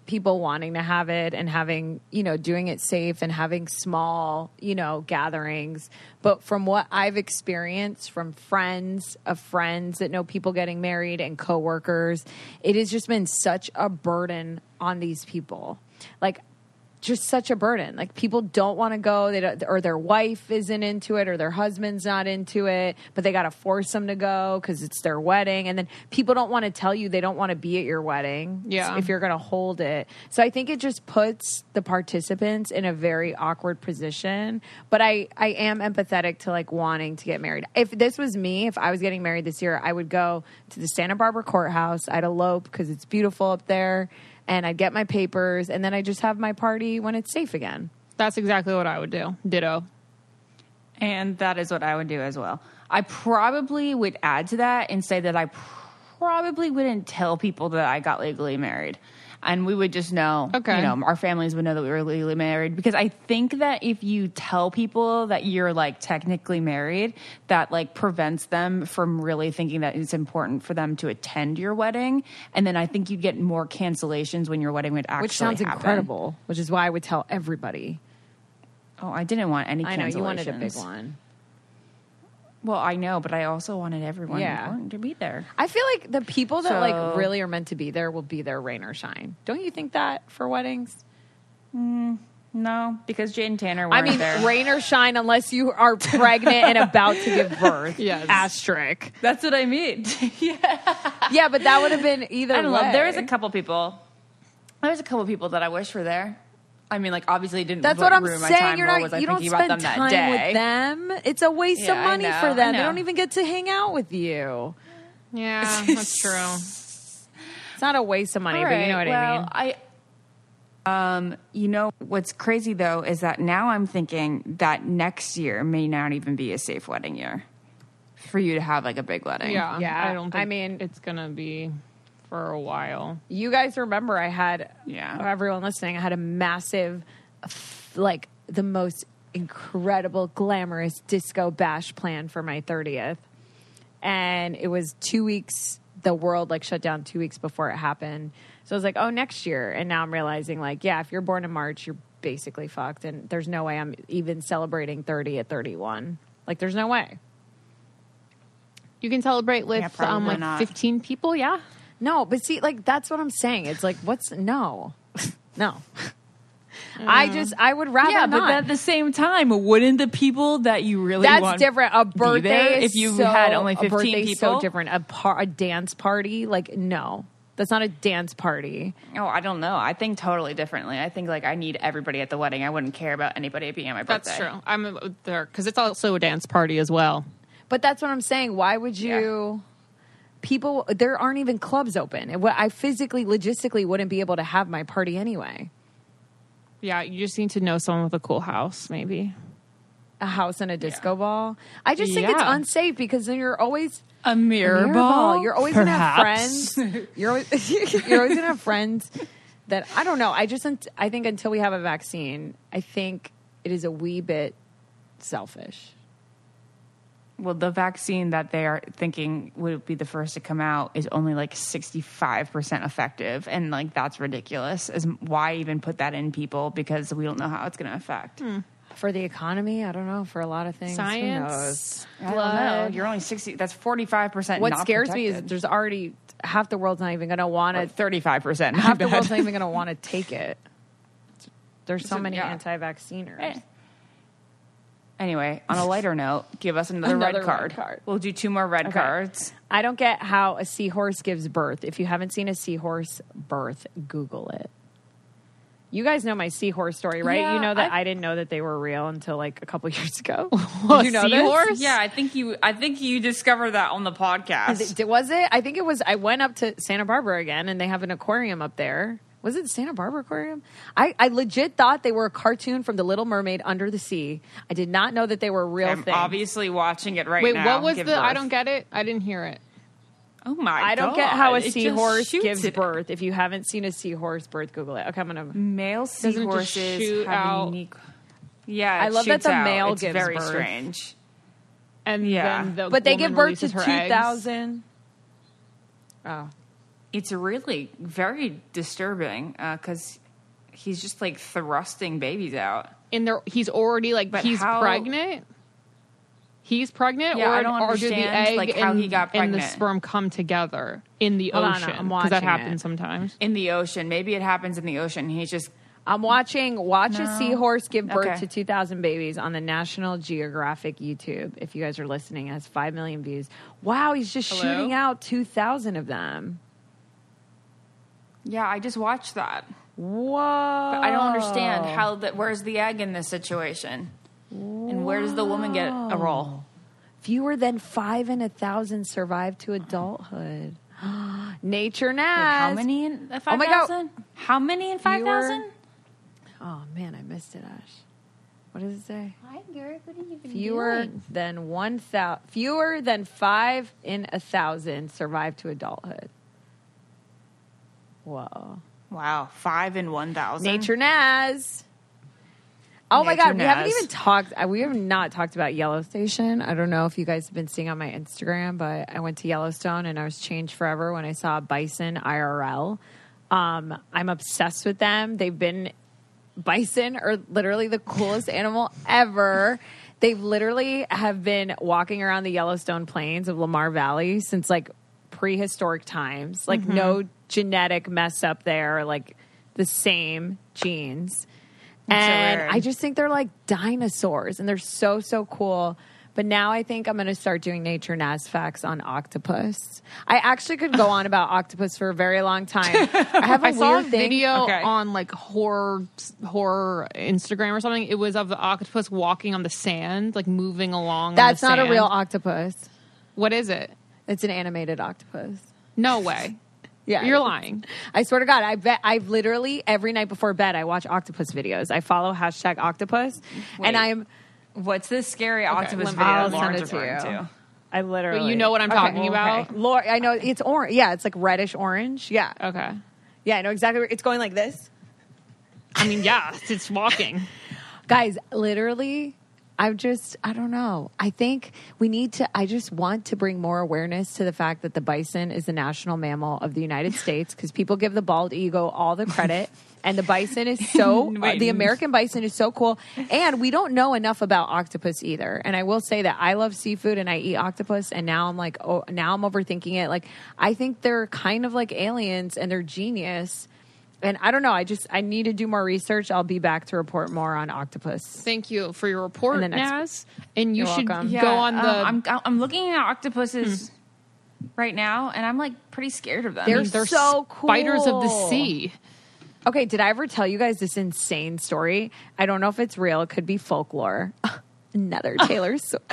people wanting to have it and having, doing it safe and having small, gatherings. But from what I've experienced from friends of friends that know people getting married and coworkers, it has just been such a burden on these people. Like, just such a burden. Like, people don't want to go, or their wife isn't into it, or their husband's not into it, but they got to force them to go because it's their wedding. And then people don't want to tell you they don't want to be at your wedding if you're going to hold it. So I think it just puts the participants in a very awkward position. But I am empathetic to like wanting to get married. If this was me, if I was getting married this year, I would go to the Santa Barbara courthouse. I'd elope because it's beautiful up there. And I'd get my papers, and then I just have my party when it's safe again. That's exactly what I would do. Ditto. And that is what I would do as well. I probably would add to that and say that I probably wouldn't tell people that I got legally married. And we would just know, our families would know that we were legally married. Because I think that if you tell people that you're, like, technically married, that, like, prevents them from really thinking that it's important for them to attend your wedding. And then I think you'd get more cancellations when your wedding would actually happen. Which sounds incredible, which is why I would tell everybody. Oh, I didn't want any cancellations. I know, you wanted a big one. Well, I know, but I also wanted everyone important to be there. I feel like the people that like really are meant to be there will be there, rain or shine. Don't you think that for weddings? No, because Jade and Tanner weren't there. Rain or shine unless you are pregnant and about to give birth. Yes. Asterisk. That's what I mean. Yeah, but that would have been either way. There was a couple people. There's a couple people that I wish were there. I mean, like, obviously didn't. That's what I'm ruin my saying. time, You're nor not. was I You don't thinking spend about them time that day. with them. It's a waste of money for them. They don't even get to hang out with you. Yeah, that's true. It's not a waste of money, but you know what I mean. You know what's crazy though is that now I'm thinking that next year may not even be a safe wedding year for you to have like a big wedding. Yeah. Yeah. I don't think it's gonna be for a while. You guys remember I had, everyone listening, I had a massive, like the most incredible, glamorous disco bash plan for my 30th. And it was 2 weeks, the world like shut down 2 weeks before it happened. So I was like, oh, next year. And now I'm realizing like, yeah, if you're born in March, you're basically fucked. And there's no way I'm even celebrating 30 at 31. Like there's no way. You can celebrate with like 15 people, yeah? No, but see, like, that's what I'm saying. It's like, no. I would rather not. But at the same time, wouldn't the people that you really want That's different. A birthday if you had only 15 people? So different. A dance party, like, no. That's not a dance party. Oh, I don't know. I think totally differently. I think, like, I need everybody at the wedding. I wouldn't care about anybody being at my birthday. That's true. I'm there because it's also a dance party as well. But that's what I'm saying. Why would you... People, there aren't even clubs open. I physically, logistically wouldn't be able to have my party anyway. Yeah, you just need to know someone with a cool house, maybe. A house and a disco ball. I just think it's unsafe because then you're always... A mirror ball? You're always going to have friends. You're always going to have friends that, I don't know. I think until we have a vaccine, I think it is a wee bit selfish. Well, the vaccine that they are thinking would be the first to come out is only like 65% effective. And like, that's ridiculous. Why even put that in people? Because we don't know how it's going to affect. For the economy, I don't know. For a lot of things, science, who knows? I don't know. You're only 60. That's 45%. What not scares protected. me is there's already half the world's not even going to want to. 35%. Half the world's not even going to want to take it. There's so many yeah. anti-vacciners. Anyway, on a lighter note, give us another red card. We'll do 2 more red cards. I don't get how a seahorse gives birth. If you haven't seen a seahorse birth, Google it. You guys know my seahorse story, right? Yeah, you know that I didn't know that they were real until like a couple years ago. Did you know seahorse? This? Yeah, I think you discovered that on the podcast. Was it? I think it was. I went up to Santa Barbara again, and they have an aquarium up there. Was it Santa Barbara Aquarium? I legit thought they were a cartoon from The Little Mermaid under the sea. I did not know that they were a real thing. I'm obviously watching it right now. Wait, what was the... I don't get it. I didn't hear it. Oh my God. I don't get how a seahorse gives birth. If you haven't seen a seahorse birth, Google it. Okay, I'm going to... Male seahorses shoot have out. unique... Yeah, I love that the male it's gives very birth. Strange. And then the but they give birth to woman releases her 2,000... eggs. Oh. It's really very disturbing because he's just like thrusting babies out. And he's already he's pregnant. He's pregnant, or do the egg how he got pregnant and the sperm come together in the ocean? Because that happens sometimes. In the ocean. Maybe it happens in the ocean. He's just... Watch a seahorse give birth to 2,000 babies on the National Geographic YouTube. If you guys are listening, it has 5 million views. Wow, he's just shooting out 2,000 of them. Yeah, I just watched that. Whoa. But I don't understand where's the egg in this situation? And where does the woman get a role? Fewer than 5 in 1,000 survive to adulthood. Nature Naz. How many in 5,000? Oh my God. How many in 5,000? Oh man, I missed it, Ash. What does it say? Hi, Derek. What are you doing? Fewer than 5 in 1,000 survive to adulthood. Whoa. Wow, 5 in 1,000. Nature Naz. Oh my God, we have not talked about Yellowstation. I don't know if you guys have been seeing on my Instagram, but I went to Yellowstone and I was changed forever when I saw bison IRL. I'm obsessed with them. Bison are literally the coolest animal ever. They've literally have been walking around the Yellowstone plains of Lamar Valley since prehistoric times. No genetic mess up there, the same genes. And I just think they're like dinosaurs, and they're so, so cool. But now I think I'm going to start doing Nature Naz facts on octopus. I actually could go on about octopus for a very long time. I have a saw a video on horror Instagram or something. It was of the octopus walking on the sand, moving along. That's on the not sand. a real octopus. What is it? It's an animated octopus. No way. Yeah, you're lying. I swear to God, I've literally every night before bed I watch octopus videos. I follow #octopus, and I'm. What's this scary octopus video Lauren's referring to? I literally. But you know what I'm talking about? Okay. Laura, I know it's orange. Yeah, it's reddish orange. Yeah. Okay. Yeah, I know exactly. It's going like this. I mean, yeah, it's walking. Guys, literally. I don't know. I think I just want to bring more awareness to the fact that the bison is the national mammal of the United States, because people give the bald eagle all the credit. And the bison is the American bison is so cool. And we don't know enough about octopus either. And I will say that I love seafood and I eat octopus. And now I'm now I'm overthinking it. I think they're kind of like aliens and they're genius. And I don't know. I need to do more research. I'll be back to report more on octopus. Thank you for your report, Naz. And you should go on the. I'm looking at octopuses right now, and I'm pretty scared of them. They're so cool. Spiders of the sea. Okay, did I ever tell you guys this insane story? I don't know if it's real. It could be folklore. Another Taylor Swift.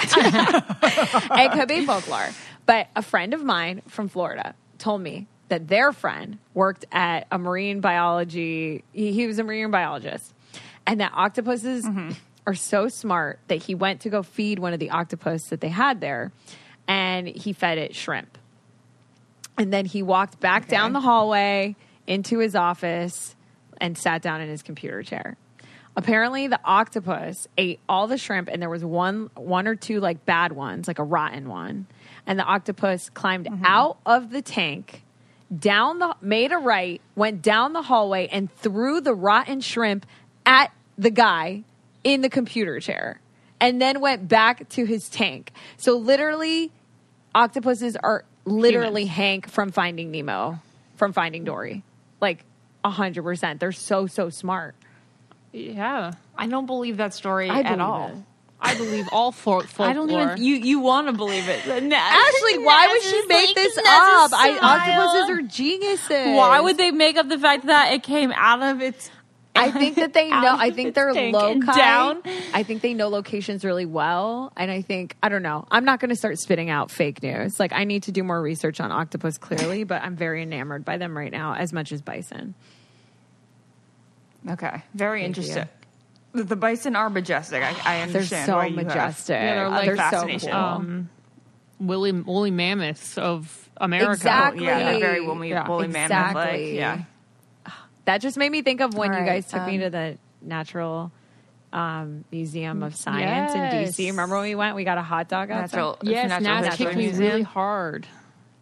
It could be folklore. But a friend of mine from Florida told me that their friend worked at a marine biology. He was a marine biologist. And that octopuses are so smart that he went to go feed one of the octopus that they had there. And he fed it shrimp. And then he walked back down the hallway into his office and sat down in his computer chair. Apparently, the octopus ate all the shrimp, and there was one or two bad ones, a rotten one. And the octopus climbed out of the tank, made a right, went down the hallway, and threw the rotten shrimp at the guy in the computer chair, and then went back to his tank. So literally, octopuses are literally Hank from Finding Nemo, from Finding Dory. 100%. They're so, so smart. Yeah. I don't believe that story at all. I believe all folklore. I don't even. You want to believe it, Ashley? Why would she make this up? Octopuses are geniuses. Why would they make up the fact that it came out of its? I think that they know. I think they're down. I think they know locations really well, and I think I don't know. I'm not going to start spitting out fake news. I need to do more research on octopus clearly, but I'm very enamored by them right now, as much as bison. Okay, very interesting. The bison are majestic. I understand. They're so majestic. Yeah, they're so cool. Woolly mammoths of America. Exactly. Yeah, they're very woolly mammoth-like. Yeah. That just made me think of when you guys took me to the Natural Museum of Science in DC. Remember when we went? We got a hot dog outside. Yes, Naz kicked me really hard.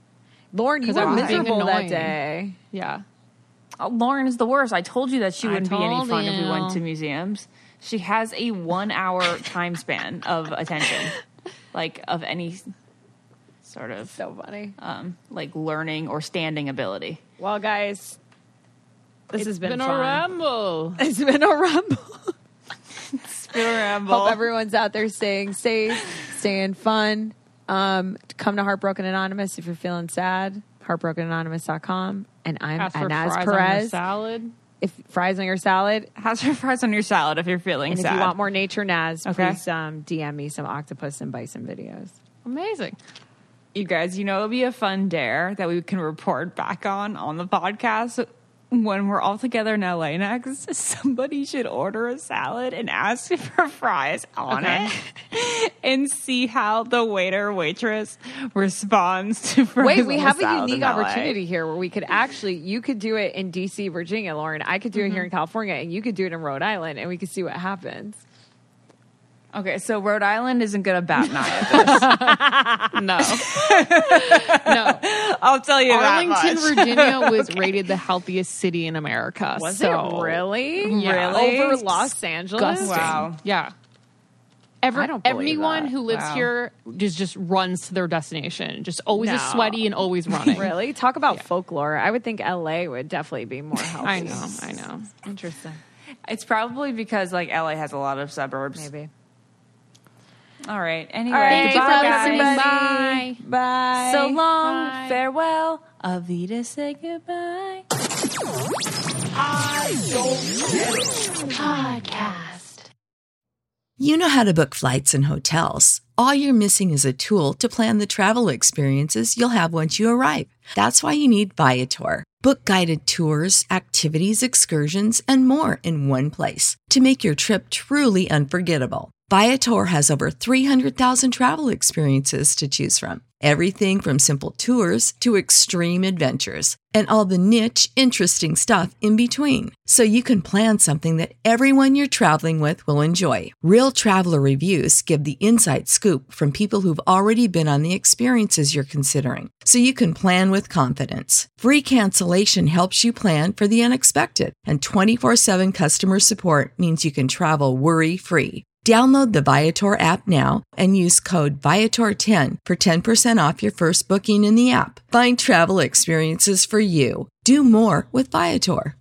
Lauren, you 'Cause were I was being miserable that annoying. day. Yeah. Oh, Lauren is the worst. I told you that she wouldn't be any told fun if we you. went to museums. She has a 1 hour time span of attention, like of any sort of So funny. like learning or standing ability. Well, guys, this has been a fun. ramble. It's been a rumble. Ramble. Hope everyone's out there staying safe, staying fun. Come to Heartbroken Anonymous if you're feeling sad. HeartbrokenAnonymous.com. And I'm Ask for Anaz fries on your Perez. salad. If fries on your salad, How's your fries on your salad if you're feeling and sad? if you want more nature Naz, Okay. please DM me some octopus and bison videos. Amazing. You guys, it'll be a fun dare that we can report back on the podcast. When we're all together in LA next, somebody should order a salad and ask for fries on it and see how the waiter or waitress responds to fries. Wait, we on the have a salad unique in LA. opportunity here where we could actually, you could do it in DC, Virginia, Lauren. I could do it here in California, and you could do it in Rhode Island, and we could see what happens. Okay, so Rhode Island isn't going to bat an eye at this. No. No. I'll tell you Arlington, that much. Virginia was rated the healthiest city in America. Was so, it really? Yeah. Really? Over Los Angeles? Disgusting. Wow. Yeah. I don't believe Everyone that. who lives Wow. here just runs to their destination. Just always is No. sweaty and always running. Really? Talk about folklore. I would think LA would definitely be more healthy. I know. Interesting. It's probably because LA has a lot of suburbs. Maybe. All right. Anyway, All right. Thank you for goodbye, listening. guys. Bye. Bye. So long. Bye. Farewell. Avita, say goodbye. You know how to book flights and hotels. All you're missing is a tool to plan the travel experiences you'll have once you arrive. That's why you need Viator. Book guided tours, activities, excursions, and more in one place to make your trip truly unforgettable. Viator has over 300,000 travel experiences to choose from. Everything from simple tours to extreme adventures and all the niche, interesting stuff in between. So you can plan something that everyone you're traveling with will enjoy. Real traveler reviews give the inside scoop from people who've already been on the experiences you're considering. So you can plan with confidence. Free cancellation helps you plan for the unexpected. And 24/7 customer support means you can travel worry-free. Download the Viator app now and use code Viator10 for 10% off your first booking in the app. Find travel experiences for you. Do more with Viator.